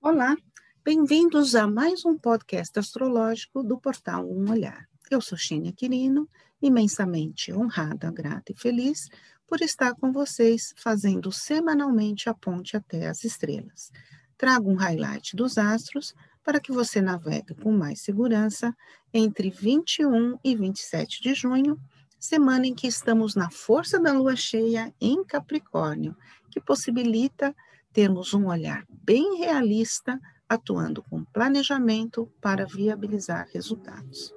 Olá, bem-vindos a mais um podcast astrológico do portal Um Olhar. Eu sou Xênia Quirino, imensamente honrada, grata e feliz por estar com vocês, fazendo semanalmente a ponte até as estrelas. Trago um highlight dos astros para que você navegue com mais segurança entre 21 e 27 de junho, semana em que estamos na força da lua cheia em Capricórnio, que possibilita termos um olhar bem realista, atuando com planejamento para viabilizar resultados.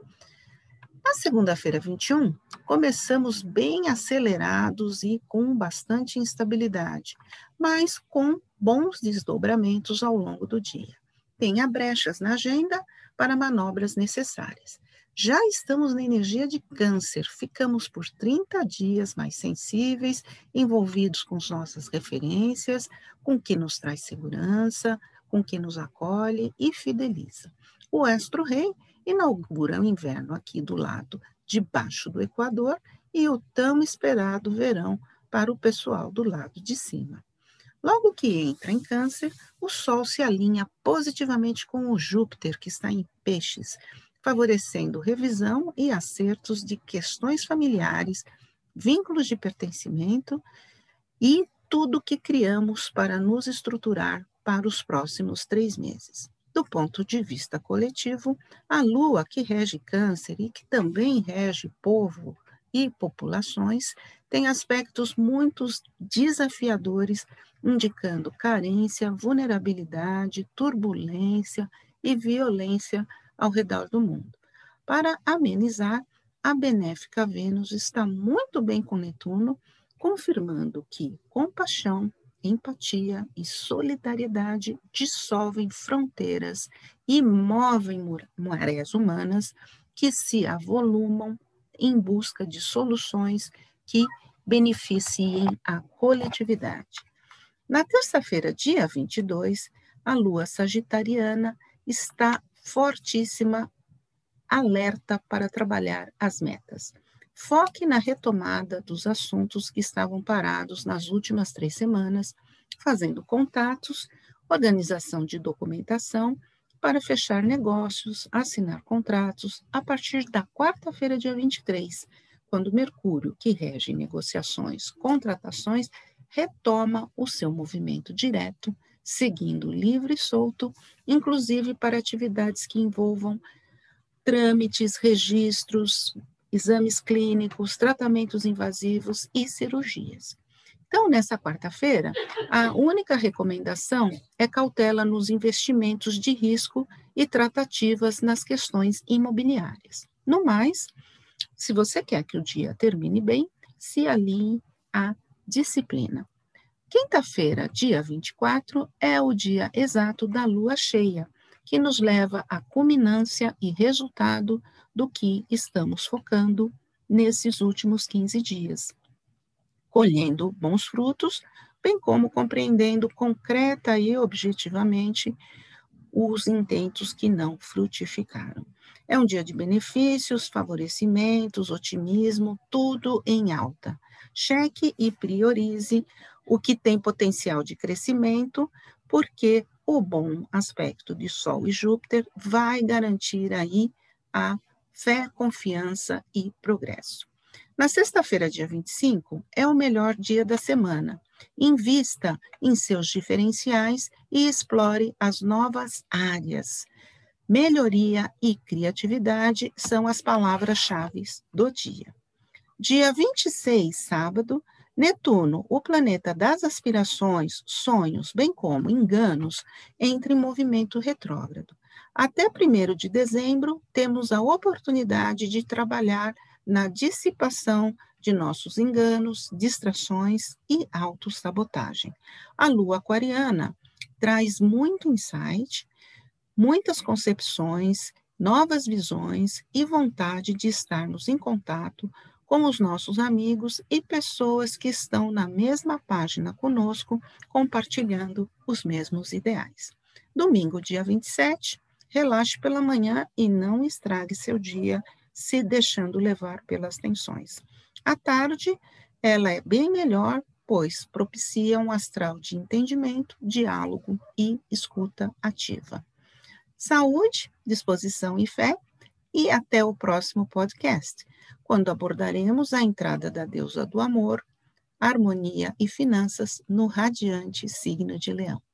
Na segunda-feira 21, começamos bem acelerados e com bastante instabilidade, mas com bons desdobramentos ao longo do dia. Tenha brechas na agenda para manobras necessárias. Já estamos na energia de Câncer, ficamos por 30 dias mais sensíveis, envolvidos com as nossas referências, com o que nos traz segurança, com o que nos acolhe e fideliza. O Astro-Rei inaugura o inverno aqui do lado de baixo do Equador e o tão esperado verão para o pessoal do lado de cima. Logo que entra em Câncer, o Sol se alinha positivamente com o Júpiter, que está em Peixes, favorecendo revisão e acertos de questões familiares, vínculos de pertencimento e tudo que criamos para nos estruturar para os próximos 3 meses. Do ponto de vista coletivo, a Lua, que rege Câncer e que também rege povo e populações, tem aspectos muito desafiadores, indicando carência, vulnerabilidade, turbulência e violência ao redor do mundo. Para amenizar, a benéfica Vênus está muito bem com Netuno, confirmando que compaixão, empatia e solidariedade dissolvem fronteiras e movem marés humanas que se avolumam em busca de soluções que beneficiem a coletividade. Na terça-feira, dia 22, a lua sagitariana está fortíssima, alerta para trabalhar as metas. Foque na retomada dos assuntos que estavam parados nas últimas 3 semanas, fazendo contatos, organização de documentação para fechar negócios, assinar contratos a partir da quarta-feira, dia 23, quando Mercúrio, que rege negociações, contratações, retoma o seu movimento direto, seguindo livre e solto, inclusive para atividades que envolvam trâmites, registros, exames clínicos, tratamentos invasivos e cirurgias. Então, nessa quarta-feira, a única recomendação é cautela nos investimentos de risco e tratativas nas questões imobiliárias. No mais, se você quer que o dia termine bem, se alinhe à disciplina. Quinta-feira, dia 24, é o dia exato da lua cheia, que nos leva à culminância e resultado do que estamos focando nesses últimos 15 dias, colhendo bons frutos, bem como compreendendo concreta e objetivamente os intentos que não frutificaram. É um dia de benefícios, favorecimentos, otimismo, tudo em alta. Cheque e priorize o que tem potencial de crescimento, porque o bom aspecto de Sol e Júpiter vai garantir aí a fé, confiança e progresso. Na sexta-feira, dia 25, é o melhor dia da semana. Invista em seus diferenciais e explore as novas áreas. Melhoria e criatividade são as palavras-chave do dia. Dia 26, sábado, Netuno, o planeta das aspirações, sonhos, bem como enganos, entra em movimento retrógrado. Até 1º de dezembro, temos a oportunidade de trabalhar na dissipação de nossos enganos, distrações e autossabotagem. A lua aquariana traz muito insight, muitas concepções, novas visões e vontade de estarmos em contato com os nossos amigos e pessoas que estão na mesma página conosco, compartilhando os mesmos ideais. Domingo, dia 27, relaxe pela manhã e não estrague seu dia se deixando levar pelas tensões. À tarde, ela é bem melhor, pois propicia um astral de entendimento, diálogo e escuta ativa. Saúde, disposição e fé, e até o próximo podcast, quando abordaremos a entrada da deusa do amor, harmonia e finanças no radiante signo de Leão.